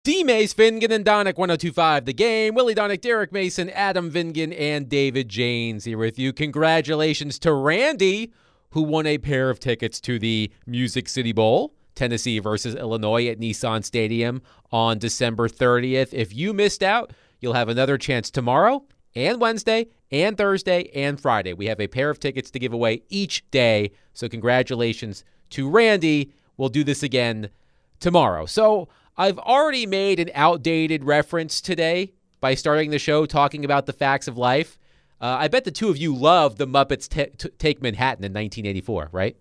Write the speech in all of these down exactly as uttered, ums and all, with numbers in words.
D-Mace, Vingan, and Donick, one oh two point five The Game. Willie Donick, Derek Mason, Adam Vingan, and David Janes here with you. Congratulations to Randy, who won a pair of tickets to the Music City Bowl, Tennessee versus Illinois at Nissan Stadium on December thirtieth. If you missed out, you'll have another chance tomorrow and Wednesday and Thursday and Friday. We have a pair of tickets to give away each day, so congratulations to Randy. We'll do this again tomorrow. So I've already made an outdated reference today by starting the show talking about the facts of life. Uh, I bet the two of you love the Muppets t- t- Take Manhattan in nineteen eighty-four, right?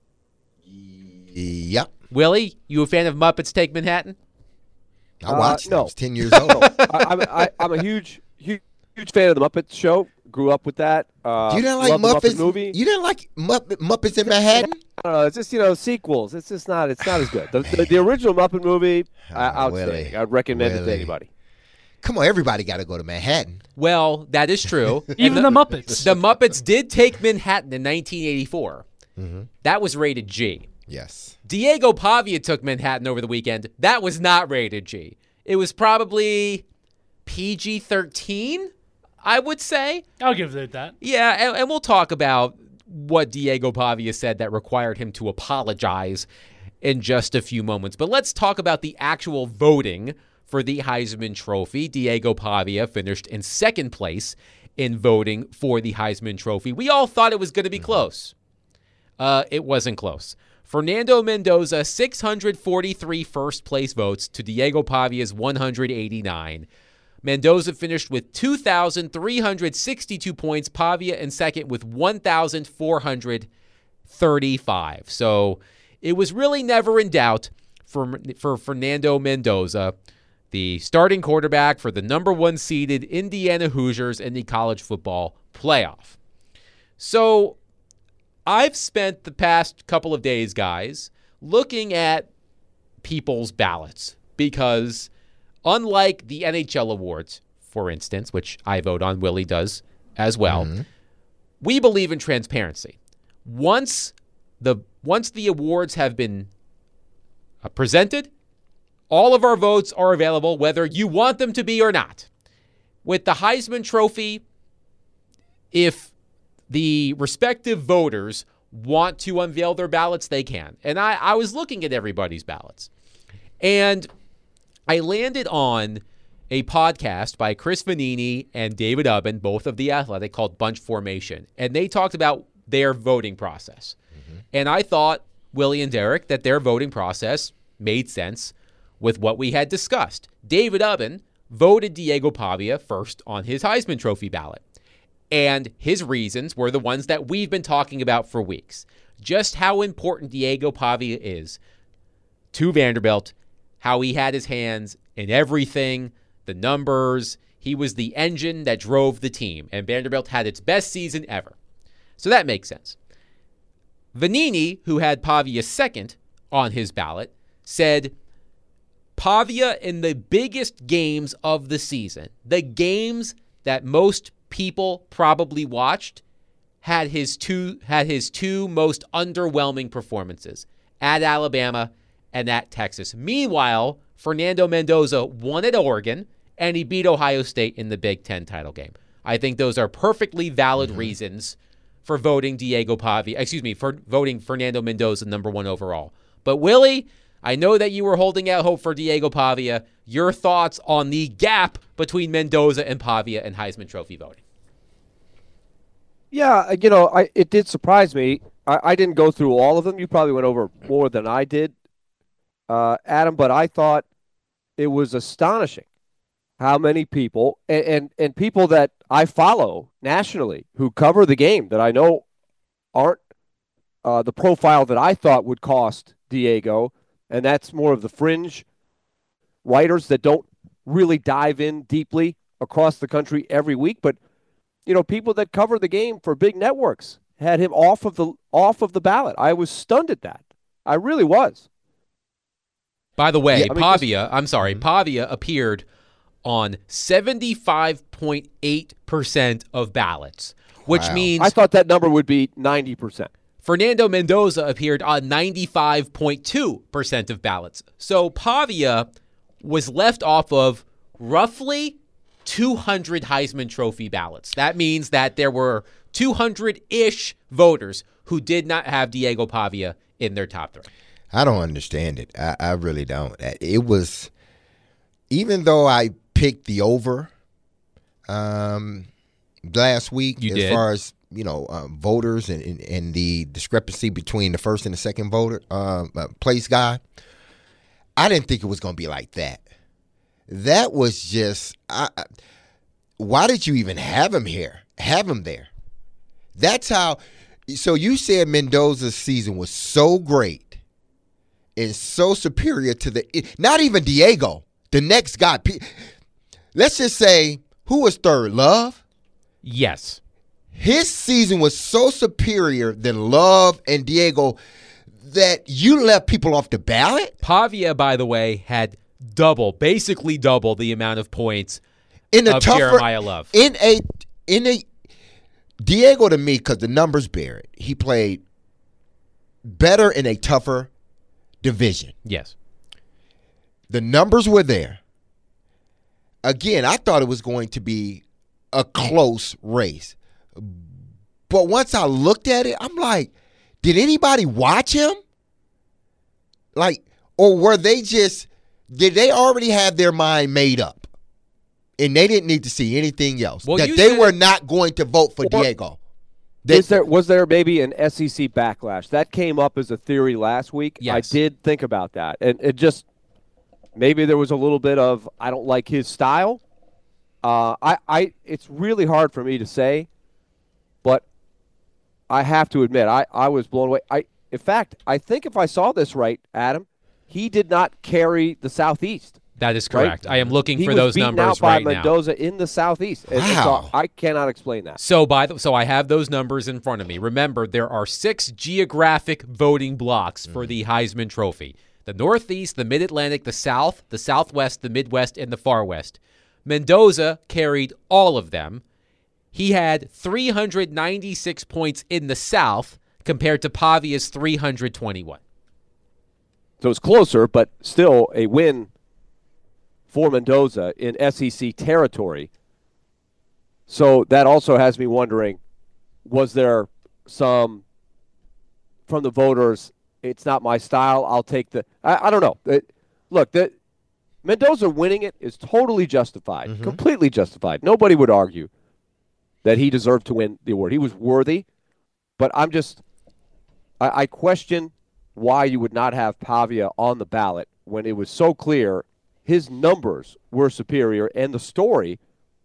Yep. Willie, you a fan of Muppets Take Manhattan? I watched uh, no. it. I was ten years old. I, I'm, I, I'm a huge, huge, huge fan of the Muppets show. Grew up with that. Uh, you didn't like love the Muppets? Muppet movie? You didn't like Muppet, Muppets in Manhattan? I don't know. It's just, you know, sequels. It's just not. It's not as good. The, the, the original Muppet movie, uh, outstanding. Willie, I'd recommend it to Willie. anybody. Come on, everybody got to go to Manhattan. Well, that is true. Even the, the Muppets. The Muppets did take Manhattan in nineteen eighty-four. Mm-hmm. That was rated G. Yes. Diego Pavia took Manhattan over the weekend. That was not rated G. It was probably P G thirteen, I would say. I'll give it that. Yeah, and, and we'll talk about what Diego Pavia said that required him to apologize in just a few moments. But let's talk about the actual voting for the Heisman Trophy. Diego Pavia finished in second place in voting for the Heisman Trophy. We all thought it was going to be close. Uh, it wasn't close. Fernando Mendoza, six hundred forty-three first-place votes to Diego Pavia's one hundred eighty-nine. Mendoza finished with two thousand three hundred sixty-two points. Pavia in second with one thousand four hundred thirty-five. So it was really never in doubt for, for Fernando Mendoza, the starting quarterback for the number one seeded Indiana Hoosiers in the college football playoff. So I've spent the past couple of days, guys, looking at people's ballots because unlike the N H L awards, for instance, which I vote on, Willie does as well, mm-hmm. we believe in transparency. Once the once the awards have been uh, presented, all of our votes are available, whether you want them to be or not. With the Heisman Trophy, if the respective voters want to unveil their ballots, they can. And I, I was looking at everybody's ballots. And I landed on a podcast by Chris Vanini and David Ubben, both of The Athletic, called Bunch Formation. And they talked about their voting process. Mm-hmm. And I thought, Willie and Derek, that their voting process made sense with what we had discussed. David Ubben voted Diego Pavia first on his Heisman Trophy ballot. And his reasons were the ones that we've been talking about for weeks. Just how important Diego Pavia is to Vanderbilt, how he had his hands in everything, the numbers. He was the engine that drove the team, and Vanderbilt had its best season ever. So that makes sense. Vanini, who had Pavia second on his ballot, said Pavia in the biggest games of the season, the games that most people probably watched, had his two had his two most underwhelming performances at Alabama and at Texas. Meanwhile, Fernando Mendoza won at Oregon and he beat Ohio State in the Big Ten title game. I think those are perfectly valid mm-hmm. reasons for voting Diego Pavia, excuse me, for voting Fernando Mendoza number one overall. But Willie, I know that you were holding out hope for Diego Pavia. Your thoughts on the gap between Mendoza and Pavia in Heisman Trophy voting? Yeah, you know, I it did surprise me. I, I didn't go through all of them. You probably went over more than I did, uh, Adam, but I thought it was astonishing how many people, and, and, and people that I follow nationally who cover the game that I know aren't uh, the profile that I thought would cost Diego, and that's more of the fringe writers that don't really dive in deeply across the country every week, but you know, people that cover the game for big networks had him off of the off of the ballot. I was stunned at that. I really was. By the way, yeah, I mean, Pavia, just, I'm sorry, Pavia appeared on seventy-five point eight percent of ballots, which wow. means I thought that number would be ninety percent. Fernando Mendoza appeared on ninety-five point two percent of ballots. So Pavia was left off of roughly two hundred Heisman Trophy ballots. That means that there were two hundred-ish voters who did not have Diego Pavia in their top three. I don't understand it. I, I really don't. It was, even though I picked the over um, last week, You as did. far as you know, um, voters and, and, and the discrepancy between the first and the second voter uh, uh, place guy, I didn't think it was going to be like that. That was just, I, I, why did you even have him here? Have him there. That's how. So you said Mendoza's season was so great and so superior to the, not even Diego, the next guy. Let's just say, who was third? Love? Yes. His season was so superior than Love and Diego that you left people off the ballot? Pavia, by the way, had double, basically double the amount of points in a of tougher, Jeremiah Love. In a, in a, Diego to me, because the numbers bear it, he played better in a tougher division. Yes. The numbers were there. Again, I thought it was going to be a close race. But once I looked at it, I'm like, did anybody watch him? Like, or were they just, did they already have their mind made up? And they didn't need to see anything else. Well, that you they said- were not going to vote for Or- Diego. They- Is there was there maybe an S E C backlash that came up as a theory last week? Yes. I did think about that, and it just maybe there was a little bit of I don't like his style. Uh, I, I it's really hard for me to say, but I have to admit I, I was blown away. I in fact I think if I saw this right, Adam, he did not carry the Southeast. That is Right? correct. I am looking He for was those beaten numbers out by right now. Mendoza in the Southeast. And- and Wow. so I cannot explain that. So by the, so I have those numbers in front of me. Remember, there are six geographic voting blocks for the Heisman Trophy: the Northeast, the Mid-Atlantic, the South, the Southwest, the Midwest, and the Far West. Mendoza carried all of them. He had three hundred ninety-six points in the South compared to Pavia's three hundred twenty-one. So it's closer, but still a win for Mendoza in S E C territory. So that also has me wondering, was there some from the voters, it's not my style, I'll take the I, I don't know. It, look, the Mendoza winning it is totally justified, Mm-hmm. completely justified. Nobody would argue that he deserved to win the award. He was worthy, but I'm just I, I question why you would not have Pavia on the ballot when it was so clear his numbers were superior and the story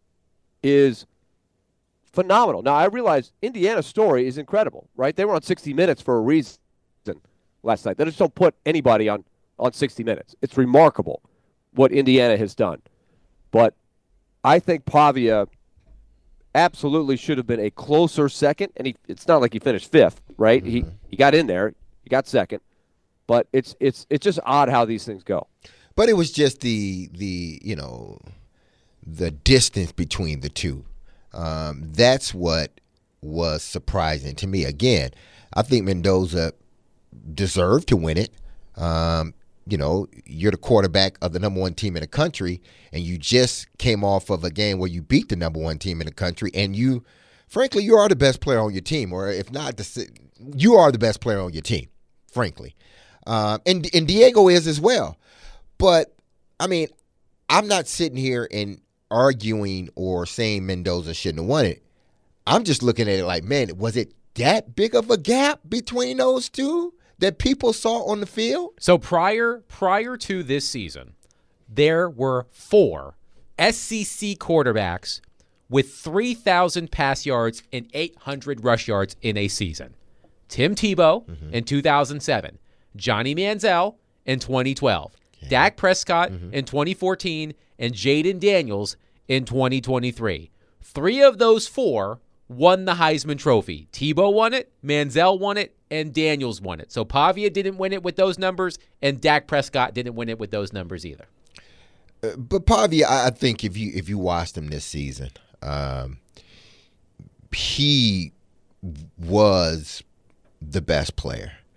is phenomenal. Now, I realize Indiana's story is incredible, right? They were on sixty minutes for a reason last night. They just don't put anybody on, on sixty minutes. It's remarkable what Indiana has done. But I think Pavia absolutely should have been a closer second, and he, it's not like he finished fifth, right? He he got in there, he got second, but it's it's it's just odd how these things go. But it was just the the you know the distance between the two. Um, that's what was surprising to me. Again, I think Mendoza deserved to win it. Um, you know, you're the quarterback of the number one team in the country, and you just came off of a game where you beat the number one team in the country, and you, frankly, you are the best player on your team, or if not, the, you are the best player on your team, frankly. Um, and and Diego is as well. But, I mean, I'm not sitting here and arguing or saying Mendoza shouldn't have won it. I'm just looking at it like, man, was it that big of a gap between those two that people saw on the field? So prior prior to this season, there were four S E C quarterbacks with three thousand pass yards and eight hundred rush yards in a season. Tim Tebow Mm-hmm. in two thousand seven, Johnny Manziel in twenty twelve, Dak Prescott Mm-hmm. in twenty fourteen, and Jaden Daniels in twenty twenty-three. Three of those four won the Heisman Trophy. Tebow won it, Manziel won it, and Daniels won it. So Pavia didn't win it with those numbers, and Dak Prescott didn't win it with those numbers either. Uh, but Pavia, I I think if you if you watched him this season, um, he was the best player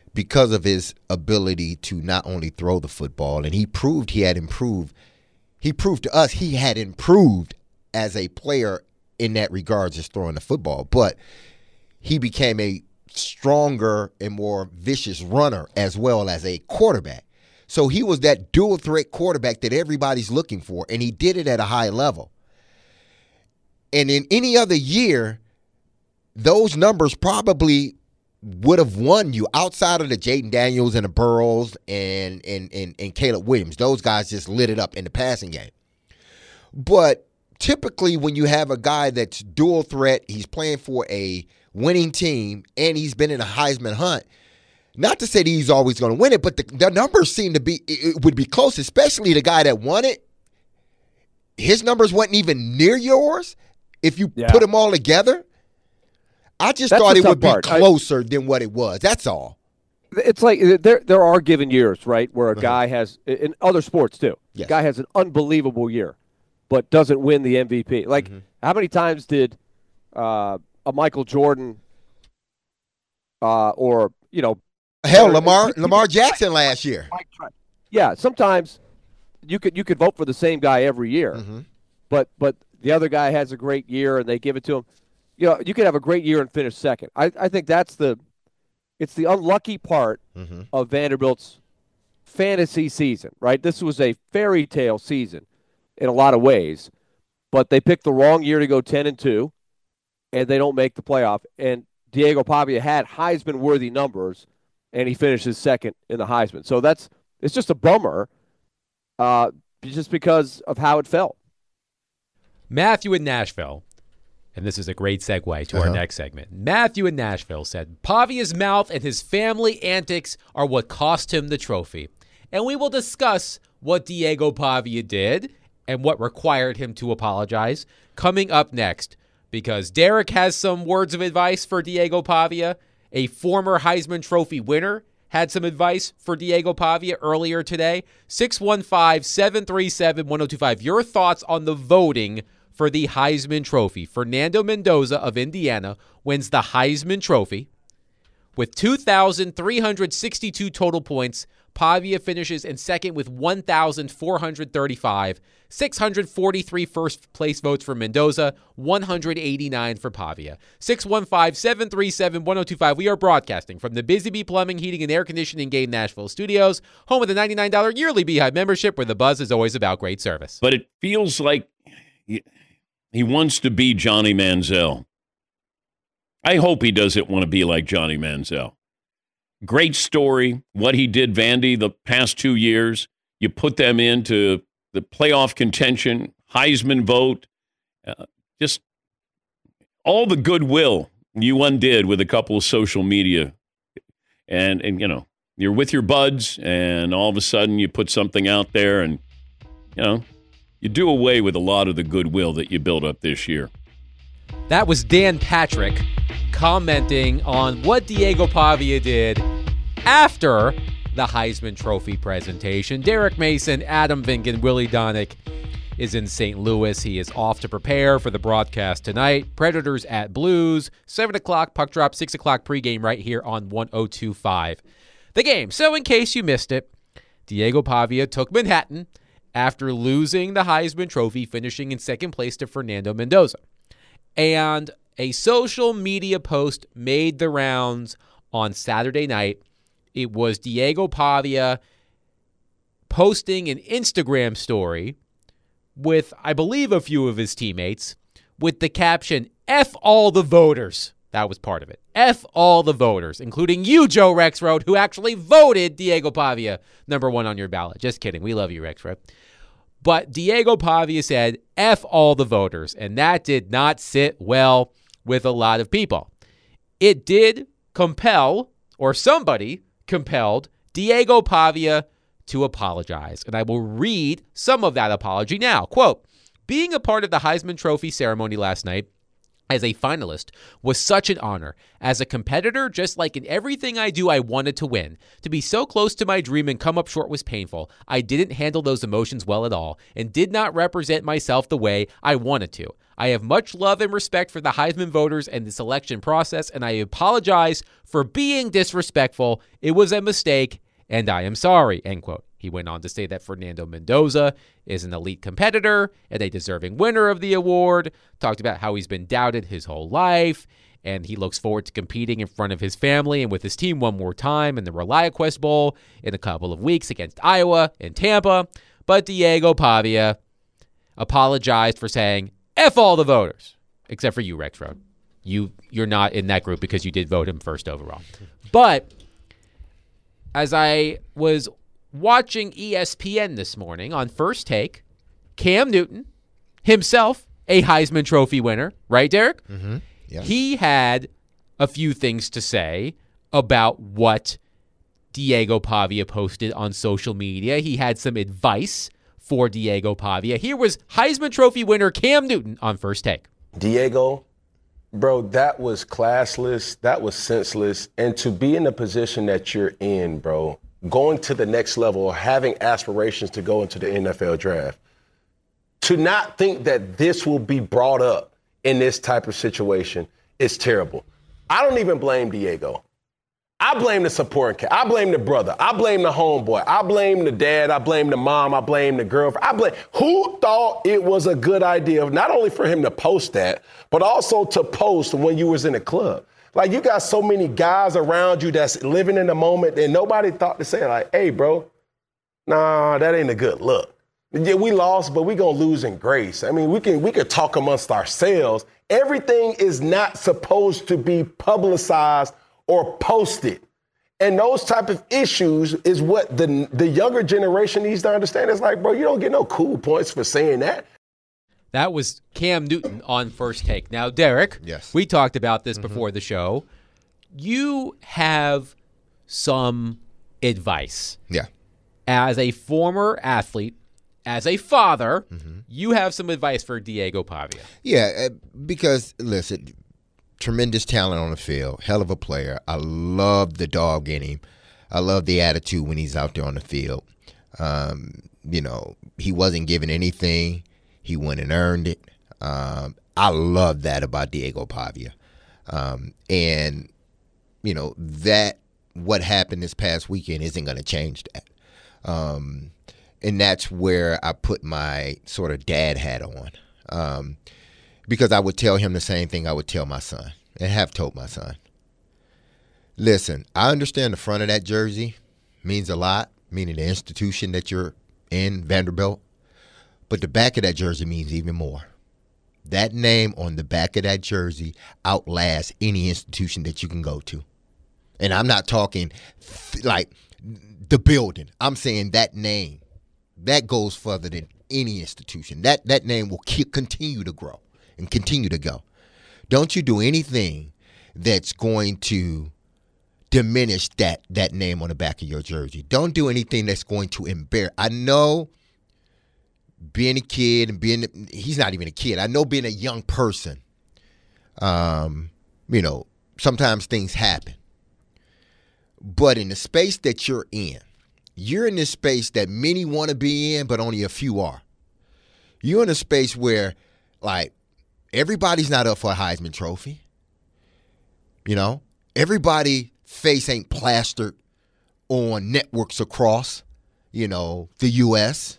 because of his ability to not only throw the football, and he proved he had improved. He proved to us he had improved as a player in that regard, just throwing the football. But he became a stronger and more vicious runner as well as a quarterback. So he was that dual threat quarterback that everybody's looking for, and he did it at a high level. And in any other year, those numbers probably would have won you outside of the Jaden Daniels and the Burrows and, and, and, and Caleb Williams. Those guys just lit it up in the passing game. But typically when you have a guy that's dual threat, he's playing for a winning team, and he's been in a Heisman hunt, not to say that he's always going to win it, but the, the numbers seem to be, it would be close, especially the guy that won it. His numbers wasn't even near yours if you yeah. put them all together. I just That's thought it would be part. closer I, than what it was. That's all. It's like there there are given years, right, where a uh-huh. guy has, in other sports too, yes. a guy has an unbelievable year but doesn't win the M V P. Like, mm-hmm. how many times did uh, a Michael Jordan uh, or, you know. Hell, Lamar Lamar Jackson last year. Yeah, sometimes you could you could vote for the same guy every year, mm-hmm. but but the other guy has a great year and they give it to him. You know, you could have a great year and finish second. I, I think that's the it's the unlucky part mm-hmm. of Vanderbilt's fantasy season, right? This was a fairy tale season in a lot of ways, but they picked the wrong year to go ten and two, and they don't make the playoff. And Diego Pavia had Heisman-worthy numbers, and he finishes second in the Heisman. So that's it's just a bummer, uh, just because of how it felt. Matthew in Nashville. And this is a great segue to uh-huh. our next segment. Matthew in Nashville said, Pavia's mouth and his family antics are what cost him the trophy. And we will discuss what Diego Pavia did and what required him to apologize coming up next. Because Derek has some words of advice for Diego Pavia. A former Heisman Trophy winner had some advice for Diego Pavia earlier today. six one five, seven three seven, one oh two five. Your thoughts on the voting for the Heisman Trophy. Fernando Mendoza of Indiana wins the Heisman Trophy with two thousand three hundred sixty-two total points. Pavia finishes in second with one thousand four hundred thirty-five. six hundred forty-three first-place votes for Mendoza, one hundred eighty-nine for Pavia. six one five, seven three seven, one oh two five. We are broadcasting from the Busy Bee Plumbing, Heating, and Air Conditioning Game Nashville Studios, home of the ninety-nine dollars yearly Beehive membership, where the buzz is always about great service. But it feels like he, he wants to be Johnny Manziel. I hope he doesn't want to be like Johnny Manziel. Great story, what he did, Vandy, the past two years. You put them into the playoff contention, Heisman vote, uh, just all the goodwill you undid with a couple of social media. And, and, you know, you're with your buds, and all of a sudden you put something out there, and, you know, you do away with a lot of the goodwill that you built up this year. That was Dan Patrick commenting on what Diego Pavia did after the Heisman Trophy presentation. Derek Mason, Adam Vingan, Willie Donick is in Saint Louis. He is off to prepare for the broadcast tonight. Predators at Blues, seven o'clock, puck drop, six o'clock pregame right here on one oh two five. The game. So in case you missed it, Diego Pavia took Manhattan after losing the Heisman Trophy, finishing in second place to Fernando Mendoza. And a social media post made the rounds on Saturday night. It was Diego Pavia posting an Instagram story with, I believe, a few of his teammates with the caption, F all the voters. That was part of it. F all the voters, including you, Joe Rexroad, who actually voted Diego Pavia number one on your ballot. Just kidding. We love you, Rexroad. But Diego Pavia said, F all the voters, and that did not sit well with a lot of people. It did compel, or somebody compelled, Diego Pavia to apologize. And I will read some of that apology now. Quote, being a part of the Heisman Trophy ceremony last night, as a finalist was such an honor. As a competitor, just like in everything I do, I wanted to win. To be so close to my dream and come up short was painful. I didn't handle those emotions well at all and did not represent myself the way I wanted to. I have much love and respect for the Heisman voters and the selection process, and I apologize for being disrespectful. It was a mistake, and I am sorry, end quote. He went on to say that Fernando Mendoza is an elite competitor and a deserving winner of the award, talked about how he's been doubted his whole life, and he looks forward to competing in front of his family and with his team one more time in the ReliaQuest Bowl in a couple of weeks against Iowa and Tampa. But Diego Pavia apologized for saying, F all the voters, except for you, Rexrode. You, you're not in that group because you did vote him first overall. But as I was watching E S P N this morning on First Take, Cam Newton, himself a Heisman Trophy winner, right, Derek? Mm-hmm. Yes. He had a few things to say about what Diego Pavia posted on social media. He had some advice for Diego Pavia. Here was Heisman Trophy winner Cam Newton on First Take. Diego, bro, that was classless. That was senseless. And to be in the position that you're in, bro, going to the next level or having aspirations to go into the N F L draft, to not think that this will be brought up in this type of situation is terrible. I don't even blame Diego. I blame the supporting cat. I blame the brother. I blame the homeboy. I blame the dad. I blame the mom. I blame the girlfriend. I blame who thought it was a good idea, not only for him to post that, but also to post when you was in a club. Like, you got so many guys around you that's living in the moment and nobody thought to say, like, hey, bro, nah, that ain't a good look. Yeah, we lost, but we gonna lose in grace. I mean, we can we could talk amongst ourselves. Everything is not supposed to be publicized or posted. And those type of issues is what the the younger generation needs to understand. It's like, bro, you don't get no cool points for saying that. That was Cam Newton on First Take. Now, Derek, yes, we talked about this mm-hmm. before the show. You have some advice. Yeah. As a former athlete, as a father, mm-hmm. you have some advice for Diego Pavia. Yeah, because, listen, tremendous talent on the field, hell of a player. I love the dog in him. I love the attitude when he's out there on the field. Um, you know, he wasn't given anything. He went and earned it. Um, I love that about Diego Pavia. Um, and, you know, that what happened this past weekend isn't going to change that. Um, and that's where I put my sort of dad hat on. Um, because I would tell him the same thing I would tell my son and have told my son. Listen, I understand the front of that jersey means a lot, meaning the institution that you're in, Vanderbilt. But the back of that jersey means even more. That name on the back of that jersey outlasts any institution that you can go to. And I'm not talking th- like the building. I'm saying that name. That goes further than any institution. That that name will keep, continue to grow and continue to go. Don't you do anything that's going to diminish that that name on the back of your jersey. Don't do anything that's going to embarrass. I know being a kid and being, he's not even a kid. I know being a young person, um, you know, sometimes things happen. But in the space that you're in, you're in this space that many want to be in, but only a few are. You're in a space where, like, everybody's not up for a Heisman Trophy. You know, everybody's face ain't plastered on networks across, you know, the U S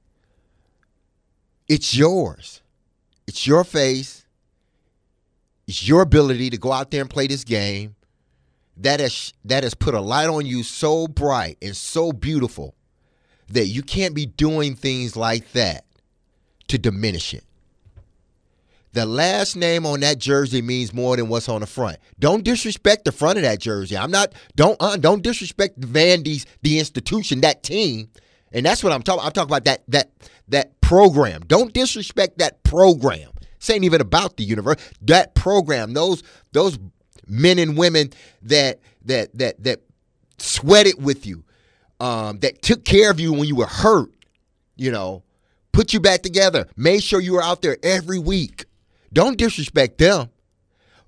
It's yours. It's your face. It's your ability to go out there and play this game. That has, that has put a light on you so bright and so beautiful that you can't be doing things like that to diminish it. The last name on that jersey means more than what's on the front. Don't disrespect the front of that jersey. I'm not, don't, uh, don't disrespect the Vandy's, the institution, that team. And that's what I'm talking. I'm talking about that, that, that program. Don't disrespect that program. This ain't even about the universe. That program, those, those men and women that, that, that, that sweated with you, um, that took care of you when you were hurt, you know, put you back together, made sure you were out there every week. Don't disrespect them.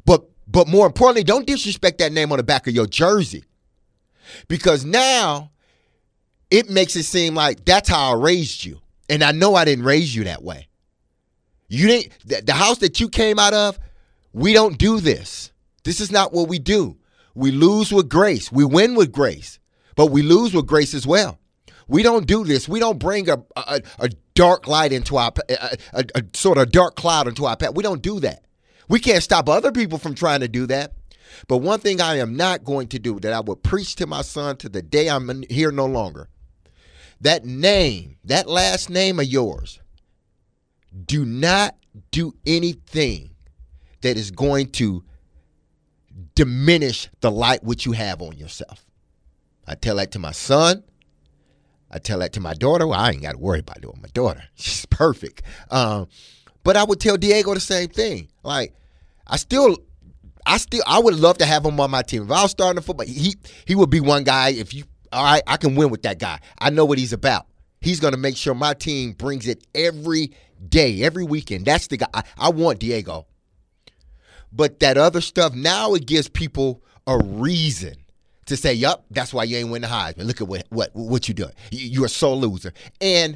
But but more importantly, don't disrespect that name on the back of your jersey. Because now it makes it seem like that's how I raised you. And I know I didn't raise you that way. You didn't the, the house that you came out of, we don't do this. This is not what we do. We lose with grace. We win with grace. But we lose with grace as well. We don't do this. We don't bring a a, a dark light into our a, a, a sort of dark cloud into our path. We don't do that. We can't stop other people from trying to do that. But one thing I am not going to do that I will preach to my son to the day I'm here no longer. That name, that last name of yours, do not do anything that is going to diminish the light which you have on yourself. I tell that to my son. I tell that to my daughter. Well, I ain't got to worry about it with my daughter. She's perfect. Um, but I would tell Diego the same thing. Like, I still, I still, I would love to have him on my team. If I was starting the football, he he would be one guy. If you, all right, I can win with that guy. I know what he's about. He's going to make sure my team brings it every day, every weekend. That's the guy. I, I want Diego. But that other stuff, now it gives people a reason to say, yup, that's why you ain't win the Heisman. Look at what what what you doing. You, you're a sore loser. And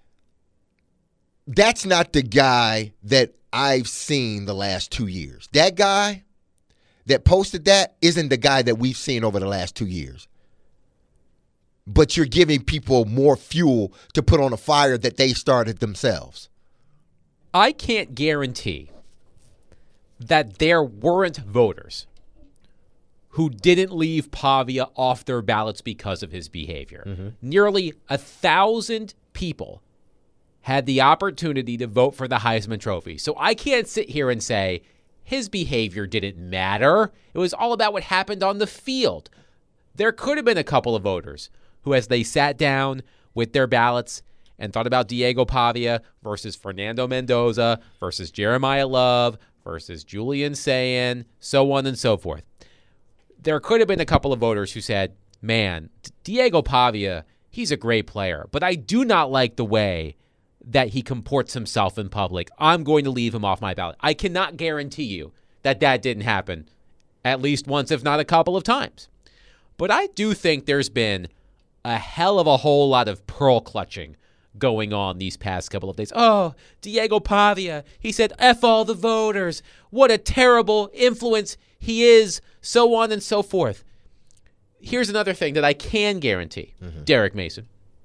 that's not the guy that I've seen the last two years. That guy that posted that isn't the guy that we've seen over the last two years. But you're giving people more fuel to put on a fire that they started themselves. I can't guarantee that there weren't voters who didn't leave Pavia off their ballots because of his behavior. Mm-hmm. Nearly a thousand people had the opportunity to vote for the Heisman Trophy. So I can't sit here and say his behavior didn't matter. It was all about what happened on the field. There could have been a couple of voters who, as they sat down with their ballots and thought about Diego Pavia versus Fernando Mendoza versus Jeremiah Love versus Julian Sayin, so on and so forth. There could have been a couple of voters who said, man, Diego Pavia, he's a great player, but I do not like the way that he comports himself in public. I'm going to leave him off my ballot. I cannot guarantee you that that didn't happen at least once, if not a couple of times. But I do think there's been a hell of a whole lot of pearl clutching going on these past couple of days. Oh, Diego Pavia, he said, F all the voters. What a terrible influence he is, so on and so forth. Here's another thing that I can guarantee, mm-hmm. Derek Mason.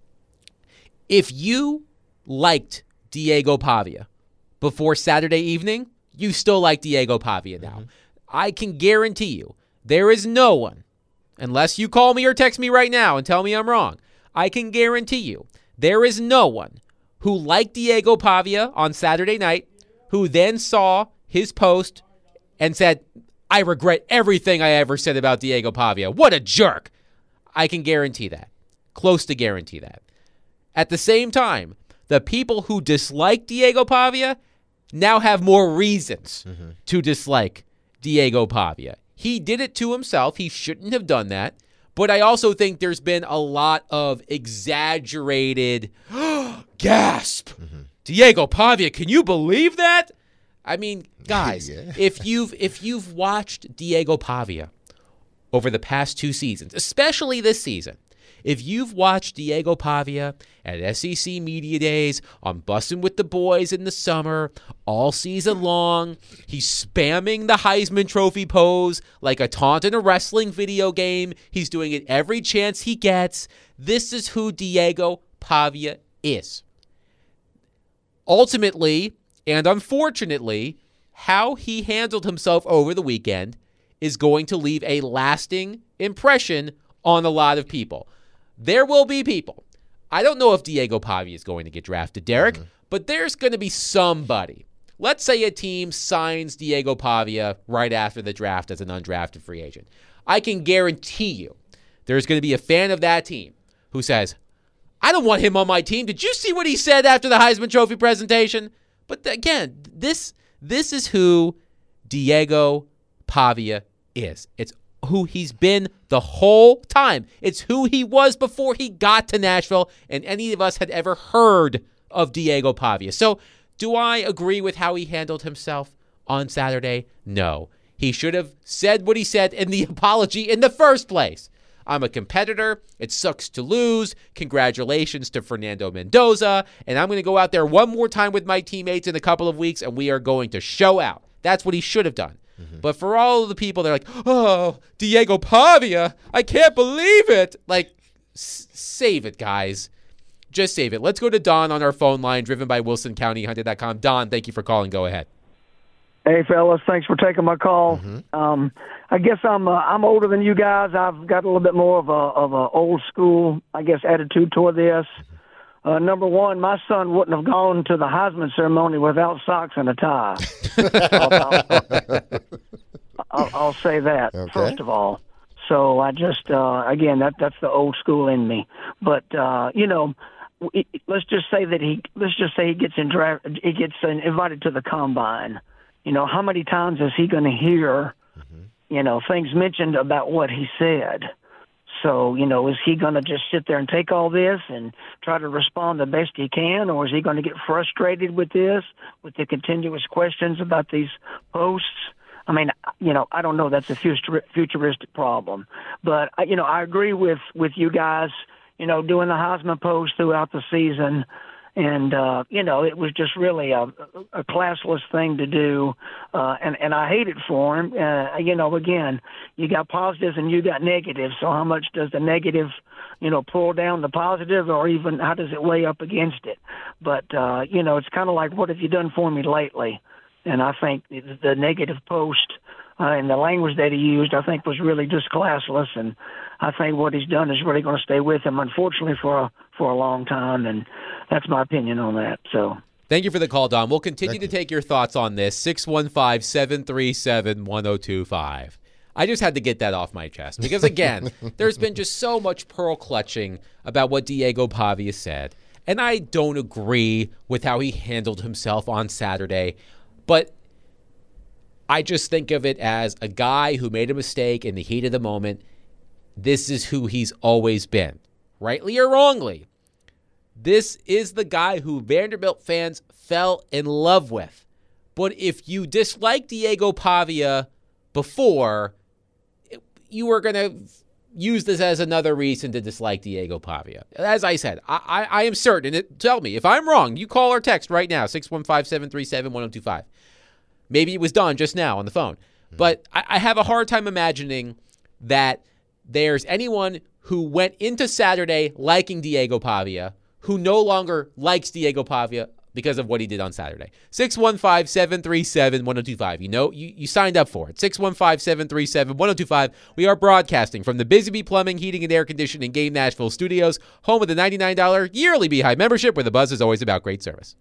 If you liked Diego Pavia before Saturday evening, you still like Diego Pavia now. Mm-hmm. I can guarantee you there is no one, unless you call me or text me right now and tell me I'm wrong, I can guarantee you there is no one who liked Diego Pavia on Saturday night who then saw his post and said, I regret everything I ever said about Diego Pavia. What a jerk. I can guarantee that. Close to guarantee that. At the same time, the people who dislike Diego Pavia now have more reasons mm-hmm. to dislike Diego Pavia. He did it to himself. He shouldn't have done that. But I also think there's been a lot of exaggerated gasp. Mm-hmm. Diego Pavia, can you believe that? I mean, guys, yeah. if you've if you've watched Diego Pavia over the past two seasons, especially this season, if you've watched Diego Pavia at S E C Media Days, on Bussin' with the Boys in the summer, all season long, he's spamming the Heisman Trophy pose like a taunt in a wrestling video game. He's doing it every chance he gets. This is who Diego Pavia is. Ultimately, and unfortunately, how he handled himself over the weekend is going to leave a lasting impression on a lot of people. There will be people. I don't know if Diego Pavia is going to get drafted, Derek, mm-hmm. but there's going to be somebody. Let's say a team signs Diego Pavia right after the draft as an undrafted free agent. I can guarantee you there's going to be a fan of that team who says, I don't want him on my team. Did you see what he said after the Heisman Trophy presentation? But again, this this is who Diego Pavia is. It's who he's been the whole time. It's who he was before he got to Nashville, and any of us had ever heard of Diego Pavia. So do I agree with how he handled himself on Saturday? No. He He should have said what he said in the apology in the first place. I'm a competitor. It sucks to lose. Congratulations to Fernando Mendoza. And I'm going to go out there one more time with my teammates in a couple of weeks, and we are going to show out. That's what he should have done. Mm-hmm. But for all of the people, they're like, oh, Diego Pavia, I can't believe it. Like, s- save it, guys. Just save it. Let's go to Don on our phone line, driven by Wilson County Hyundai dot com. Don, thank you for calling. Go ahead. Hey, fellas, thanks for taking my call. Mm-hmm. Um, I guess I'm uh, I'm older than you guys. I've got a little bit more of a of a old school, I guess, attitude toward this. Uh, number one, my son wouldn't have gone to the Heisman ceremony without socks and a tie. I'll, I'll, I'll, I'll say that Okay. first of all. So I just uh, again that that's the old school in me. But uh, you know. It, let's just say that he. Let's just say he gets in draft. He gets invited to the combine. You know, how many times is he going to hear, mm-hmm. you know, things mentioned about what he said? So, you know, is he going to just sit there and take all this and try to respond the best he can, or is he going to get frustrated with this, with the continuous questions about these posts? I mean, you know, I don't know. That's a futuristic problem, but you know, I agree with with you guys. You know, doing the Heisman post throughout the season. And, uh, you know, it was just really a, a classless thing to do. Uh, and, and I hate it for him. Uh, you know, again, you got positives and you got negatives. So how much does the negative, you know, pull down the positive, or even how does it weigh up against it? But, uh, you know, it's kind of like, what have you done for me lately? And I think the negative post uh, and the language that he used, I think, was really just classless. And I think what he's done is really going to stay with him, unfortunately, for a, for a long time. And that's my opinion on that. So, thank you for the call, Don. We'll continue Thank to you. take your thoughts on this. six one five, seven three seven, one oh two five. I just had to get that off my chest because, again, there's been just so much pearl clutching about what Diego Pavia said. And I don't agree with how he handled himself on Saturday. But I just think of it as a guy who made a mistake in the heat of the moment. This is who he's always been, rightly or wrongly. This is the guy who Vanderbilt fans fell in love with. But if you dislike Diego Pavia before, you were going to use this as another reason to dislike Diego Pavia. As I said, I, I, I am certain. It, tell me if I'm wrong. You call or text right now, six one five, seven three seven, one oh two five. Maybe it was done just now on the phone. Mm-hmm. But I, I have a hard time imagining that there's anyone who went into Saturday liking Diego Pavia who no longer likes Diego Pavia because of what he did on Saturday. six one five, seven three seven, one oh two five. You know, you, you signed up for it. six one five, seven three seven, one oh two five. We are broadcasting from the Busy Bee Plumbing, Heating, and Air Conditioning Game Nashville studios, home of the ninety-nine dollars yearly Beehive membership, where the buzz is always about great service.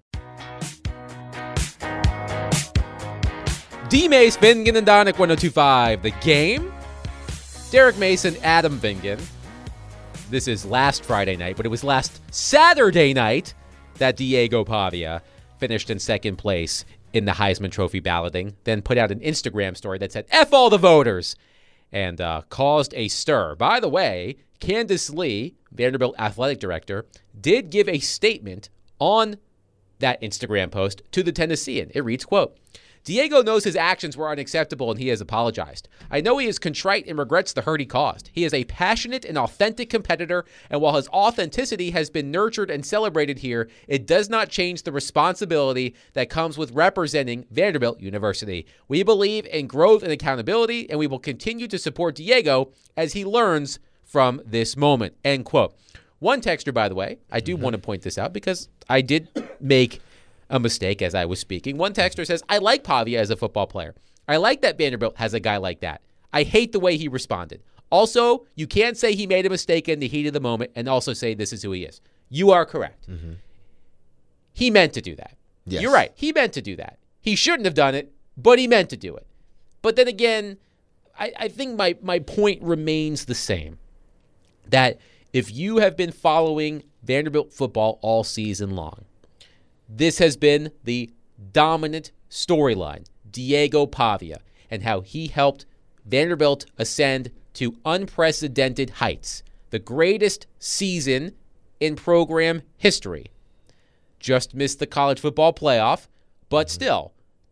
D. Mace, Vingan, and Donick, one oh two five. The Game. Derek Mason, Adam Vingan. This is last Friday night, but it was last Saturday night that Diego Pavia finished in second place in the Heisman Trophy balloting, then put out an Instagram story that said, F all the voters, and uh, caused a stir. By the way, Candace Lee, Vanderbilt athletic director, did give a statement on that Instagram post to the Tennessean. It reads, quote, Diego knows his actions were unacceptable and he has apologized. I know he is contrite and regrets the hurt he caused. He is a passionate and authentic competitor, and while his authenticity has been nurtured and celebrated here, it does not change the responsibility that comes with representing Vanderbilt University. We believe in growth and accountability, and we will continue to support Diego as he learns from this moment. End quote. One texter, by the way, I do mm-hmm. want to point this out because I did make a mistake as I was speaking. One texter says, I like Pavia as a football player. I like that Vanderbilt has a guy like that. I hate the way he responded. Also, you can't say he made a mistake in the heat of the moment and also say this is who he is. You are correct. Mm-hmm. He meant to do that. Yes. You're right. He meant to do that. He shouldn't have done it, but he meant to do it. But then again, I, I think my, my point remains the same. That if you have been following Vanderbilt football all season long, this has been the dominant storyline, Diego Pavia, and how he helped Vanderbilt ascend to unprecedented heights. The greatest season in program history. Just missed the college football playoff, but still,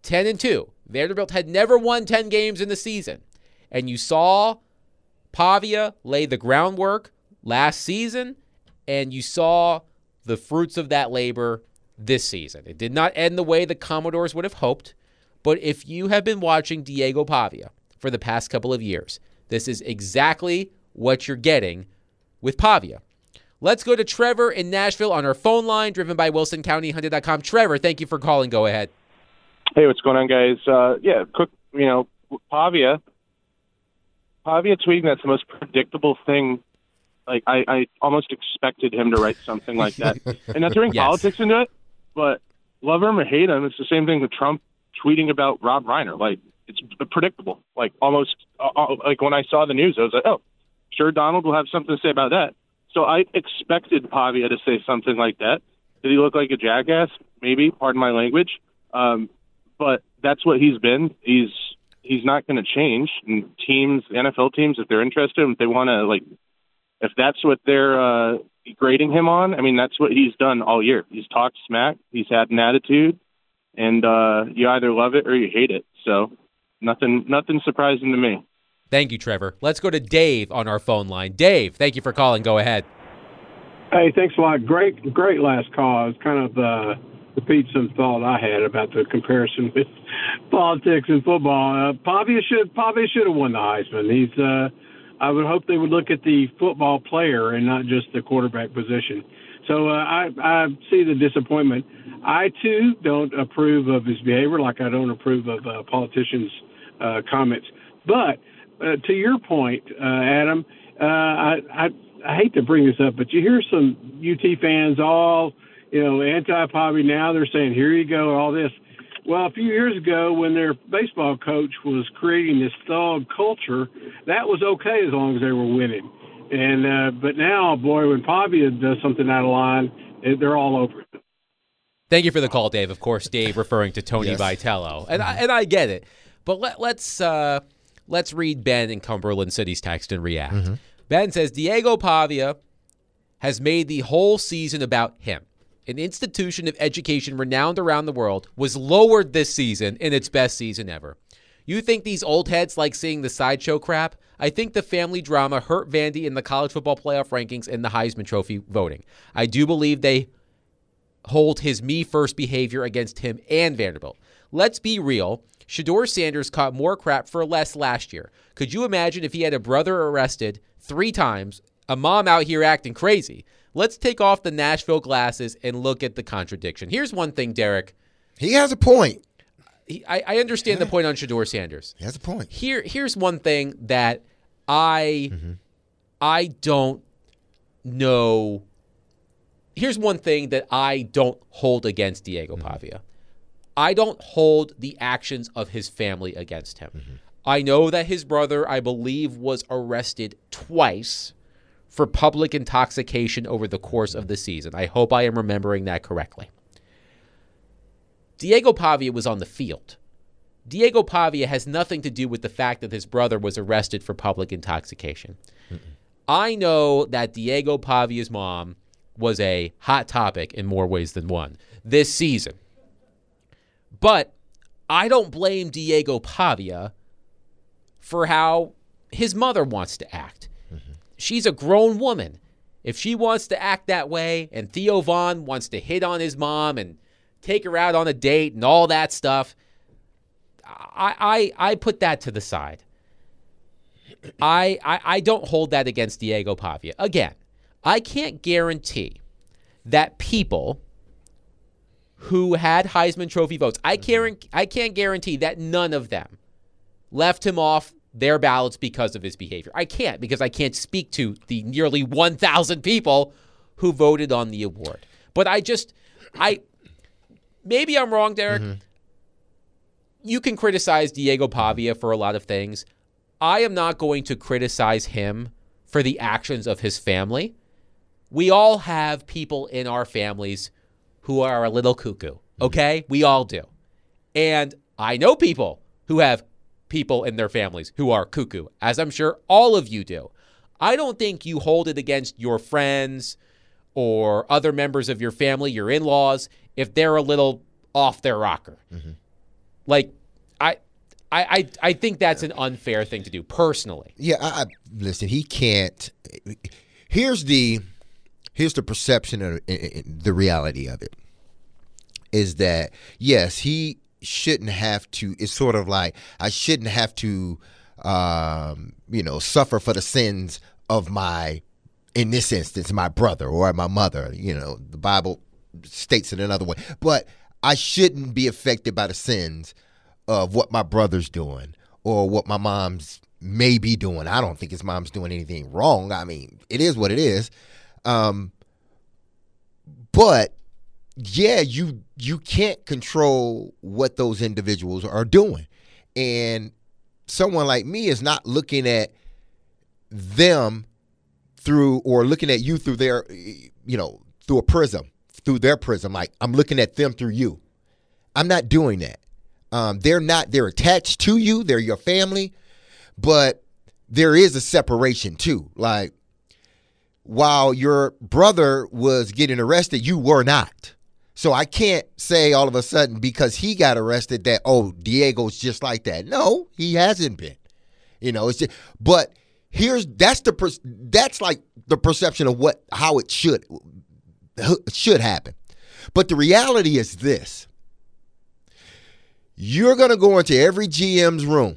ten and two. Vanderbilt had never won ten games in the season. And you saw Pavia lay the groundwork last season, and you saw the fruits of that labor this season. It did not end the way the Commodores would have hoped, but if you have been watching Diego Pavia for the past couple of years, this is exactly what you're getting with Pavia. Let's go to Trevor in Nashville on our phone line, driven by Wilson County Hyundai dot com. Trevor, thank you for calling. Go ahead. Hey, what's going on, guys? Uh, yeah, quick, you know, Pavia, Pavia tweeting, that's the most predictable thing. Like, I, I almost expected him to write something like that. And not to bring Yes. politics into it, but love him or hate him, it's the same thing with Trump tweeting about Rob Reiner. Like, it's predictable. Like, almost, uh, like when I saw the news, I was like, oh, sure, Donald will have something to say about that. So I expected Pavia to say something like that. Did he look like a jackass? Maybe, pardon my language. Um, but that's what he's been. He's he's not going to change. And teams, N F L teams, if they're interested, if they want to, like, if that's what they're uh, grading him on, I mean, that's what he's done all year. He's talked smack. He's had an attitude, and uh, you either love it or you hate it. So nothing, nothing surprising to me. Thank you, Trevor. Let's go to Dave on our phone line. Dave, thank you for calling. Go ahead. Hey, thanks a lot. Great, great last call. It's kind of uh, repeat some thought I had about the comparison with politics and football. Uh, Pavia should Pavia should have won the Heisman. He's. Uh, I would hope they would look at the football player and not just the quarterback position. So uh, I, I see the disappointment. I too don't approve of his behavior, like I don't approve of uh, politicians' uh, comments. But uh, to your point, uh, Adam, uh, I, I I hate to bring this up, but you hear some U T fans all, you know, anti-Pavia now. They're saying, here you go, all this. Well, a few years ago when their baseball coach was creating this thug culture, that was okay as long as they were winning. And uh, but now, boy, when Pavia does something out of line, they're all over it. Thank you for the call, Dave. Of course, Dave referring to Tony Yes. Vitello. And I, and I get it. But let, let's uh, let's read Ben in Cumberland City's text and react. Mm-hmm. Ben says, Diego Pavia has made the whole season about him. An institution of education renowned around the world was lowered this season in its best season ever. You think these old heads like seeing the sideshow crap? I think the family drama hurt Vandy in the college football playoff rankings and the Heisman Trophy voting. I do believe they hold his me-first behavior against him and Vanderbilt. Let's be real. Shedeur Sanders caught more crap for less last year. Could you imagine if he had a brother arrested three times, a mom out here acting crazy? Let's take off the Nashville glasses and look at the contradiction. Here's one thing, Derek. He has a point. He, I, I understand yeah. the point on Shedeur Sanders. He has a point. Here, here's one thing that I, mm-hmm. I don't know. Here's one thing that I don't hold against Diego mm-hmm. Pavia. I don't hold the actions of his family against him. Mm-hmm. I know that his brother, I believe, was arrested twice for public intoxication over the course of the season. I hope I am remembering that correctly. Diego Pavia was on the field. Diego Pavia has nothing to do with the fact that his brother was arrested for public intoxication. Mm-mm. I know that Diego Pavia's mom was a hot topic in more ways than one this season. But I don't blame Diego Pavia for how his mother wants to act. Mm-hmm. She's a grown woman. If she wants to act that way and Theo Vaughn wants to hit on his mom and take her out on a date and all that stuff, I I, I put that to the side. I, I I don't hold that against Diego Pavia. Again, I can't guarantee that people who had Heisman Trophy votes, I can't, I can't guarantee that none of them left him off their ballots because of his behavior. I can't, because I can't speak to the nearly one thousand people who voted on the award. But I just, I, maybe I'm wrong, Derek. Mm-hmm. You can criticize Diego Pavia for a lot of things. I am not going to criticize him for the actions of his family. We all have people in our families who are a little cuckoo, okay? We all do. And I know people who have people in their families who are cuckoo, as I'm sure all of you do. I don't think you hold it against your friends or other members of your family, your in-laws, if they're a little off their rocker. Mm-hmm. Like, I, I, I, I think that's an unfair thing to do personally. Yeah, I, I, listen, he can't. Here's the here's the perception of the reality of it. Is that yes, he shouldn't have to. It's sort of like I shouldn't have to, um, you know, suffer for the sins of my, in this instance, my brother or my mother. You know, the Bible states it another way, but I shouldn't be affected by the sins of what my brother's doing or what my mom's may be doing. I don't think his mom's doing anything wrong. I mean, it is what it is. Um, but yeah, you you can't control what those individuals are doing. And someone like me is not looking at them through or looking at you through their, you know, through a prism, through their prism. Like I'm looking at them through you. I'm not doing that. Um, they're not, they're attached to you. They're your family, but there is a separation too. Like while your brother was getting arrested, you were not. So I can't say all of a sudden because he got arrested that, oh, Diego's just like that. No, he hasn't been. You know, it's just, but here's, that's the, per, that's like the perception of what, how it should, should happen. But the reality is this. You're going to go into every G M's room.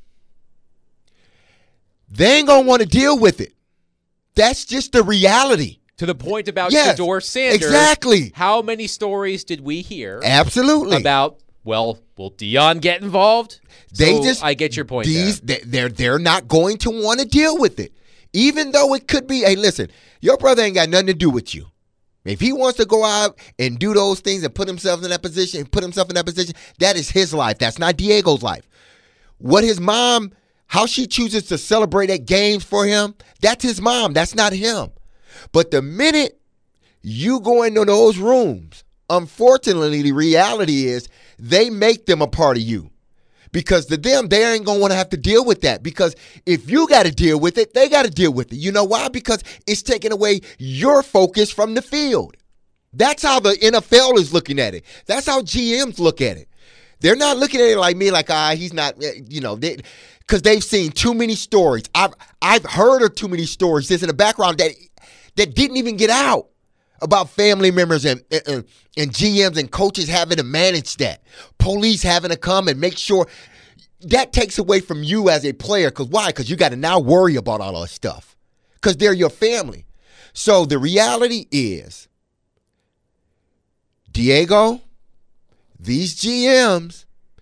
They ain't going to want to deal with it. That's just the reality. To the point about yes, Shedeur Sanders. Exactly. How many stories did we hear? Absolutely. About, well, will Deion get involved? They so just, I get your point these, there. They're, they're not going to want to deal with it. Even though it could be, hey, listen, your brother ain't got nothing to do with you. If he wants to go out and do those things and put himself in that position, put himself in that position, that is his life. That's not Diego's life. What his mom, how she chooses to celebrate at games for him, that's his mom. That's not him. But the minute you go into those rooms, unfortunately, the reality is they make them a part of you. Because to them, they ain't going to want to have to deal with that. Because if you got to deal with it, they got to deal with it. You know why? Because it's taking away your focus from the field. That's how the N F L is looking at it. That's how G Ms look at it. They're not looking at it like me, like, ah, he's not, you know, they, because they've seen too many stories. I've I've heard of too many stories. There's in the background that that didn't even get out about family members and, and and G Ms and coaches having to manage that. Police having to come and make sure. That takes away from you as a player. Because why? Because you got to now worry about all that stuff. Because they're your family. So the reality is, Diego, these G Ms,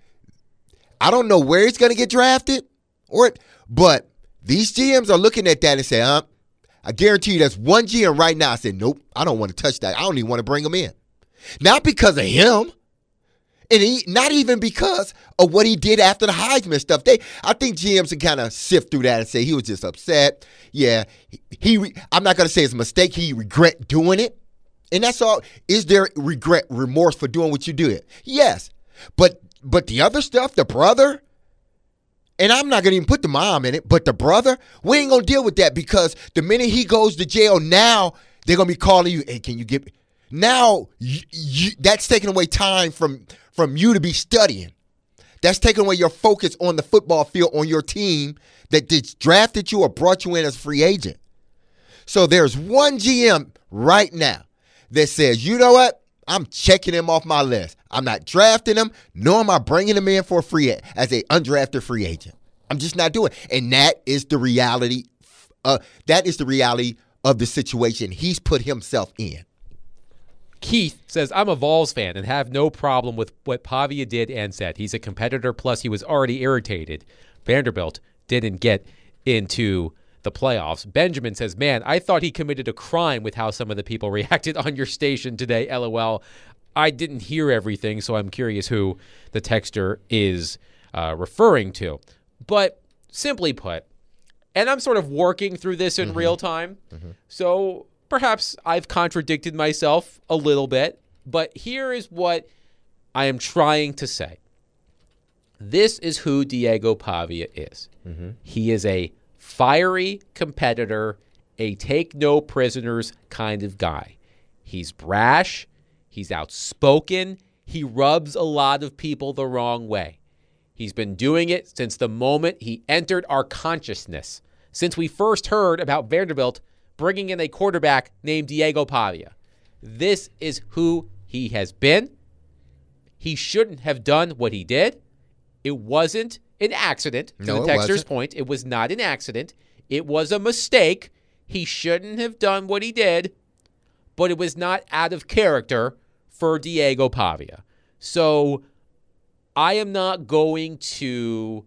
I don't know where he's going to get drafted, or but these G Ms are looking at that and say, huh? I guarantee you there's one G M right now. I said, nope, I don't want to touch that. I don't even want to bring him in. Not because of him, and he, not even because of what he did after the Heisman stuff. They, I think G Ms can kind of sift through that and say he was just upset. Yeah, he. he I'm not going to say it's a mistake. He regret doing it, and that's all. Is there regret, remorse for doing what you did? Yes, but but the other stuff, the brother. And I'm not going to even put the mom in it, but the brother, we ain't going to deal with that because the minute he goes to jail, now they're going to be calling you, hey, can you get me? Now, you, you, that's taking away time from, from you to be studying. That's taking away your focus on the football field, on your team that drafted you or brought you in as a free agent. So there's one G M right now that says, you know what? I'm checking him off my list. I'm not drafting him, nor am I bringing him in for a free as a undrafted free agent. I'm just not doing it. And that is the reality. Uh, that is the reality of the situation he's put himself in. Keith says, I'm a Vols fan and have no problem with what Pavia did and said. He's a competitor, plus he was already irritated. Vanderbilt didn't get into the playoffs. Benjamin says, man, I thought he committed a crime with how some of the people reacted on your station today. LOL. I didn't hear everything, so I'm curious who the texter is uh, referring to. But simply put, and I'm sort of working through this in mm-hmm. real time, mm-hmm. so perhaps I've contradicted myself a little bit, but here is what I am trying to say. This is who Diego Pavia is. Mm-hmm. He is a fiery competitor, a take-no-prisoners kind of guy. He's brash. He's outspoken. He rubs a lot of people the wrong way. He's been doing it since the moment he entered our consciousness, since we first heard about Vanderbilt bringing in a quarterback named Diego Pavia. This is who he has been. He shouldn't have done what he did. It wasn't an accident. To No, the it texter's wasn't. point, it was not an accident. It was a mistake. He shouldn't have done what he did, but it was not out of character for Diego Pavia. So I am not going to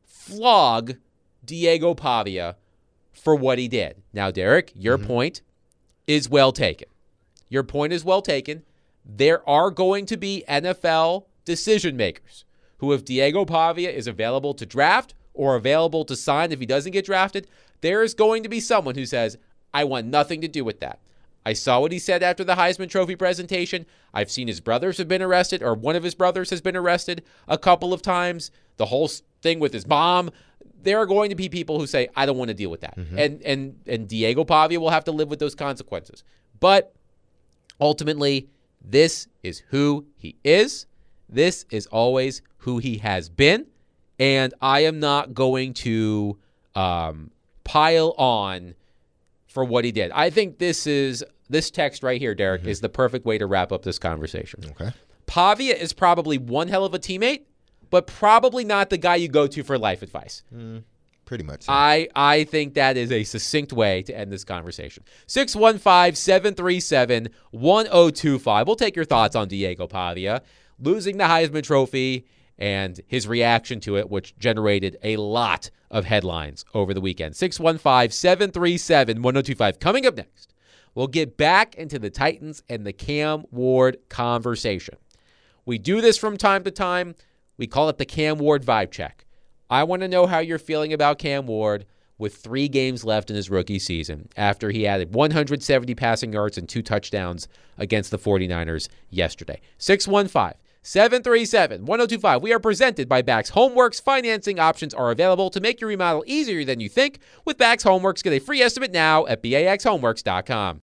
flog Diego Pavia for what he did. Now, Derek, your mm-hmm. point is well taken. Your point is well taken. There are going to be N F L decision makers who, if Diego Pavia is available to draft or available to sign if he doesn't get drafted, there is going to be someone who says, I want nothing to do with that. I saw what he said after the Heisman Trophy presentation. I've seen his brothers have been arrested, or one of his brothers has been arrested a couple of times. The whole thing with his mom. There are going to be people who say, I don't want to deal with that. Mm-hmm. And and and Diego Pavia will have to live with those consequences. But ultimately, this is who he is. This is always who he has been. And I am not going to um, pile on for what he did. I think this is this text right here, Derek, mm-hmm. is the perfect way to wrap up this conversation. Okay. Pavia is probably one hell of a teammate, but probably not the guy you go to for life advice. Mm, pretty much so. I, I think that is a succinct way to end this conversation. six one five, seven three seven, one oh two five. We'll take your thoughts on Diego Pavia losing the Heisman Trophy and his reaction to it, which generated a lot of headlines over the weekend. six one five, seven three seven, one oh two five. Coming up next, we'll get back into the Titans and the Cam Ward conversation. We do this from time to time. We call it the Cam Ward vibe check. I want to know how you're feeling about Cam Ward with three games left in his rookie season after he added one hundred seventy passing yards and two touchdowns against the 49ers yesterday. six one five, seven three seven, one oh two five. We are presented by Bax Homeworks. Financing options are available to make your remodel easier than you think. With Bax Homeworks, get a free estimate now at bax homeworks dot com.